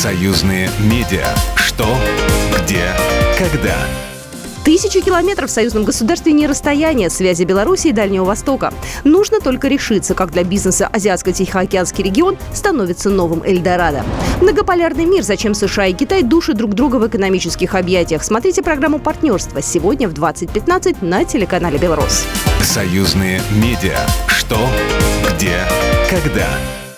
Союзные медиа. Что, где, когда. 1000 километров в союзном государстве не расстояние, связи Беларуси и Дальнего Востока. Нужно только решиться, как для бизнеса Азиатско-Тихоокеанский регион становится новым Эльдорадо. Многополярный мир, зачем США и Китай душат друг друга в экономических объятиях. Смотрите программу «Партнерство» сегодня в 20:15 на телеканале «Белрос». Союзные медиа. Что, где, когда.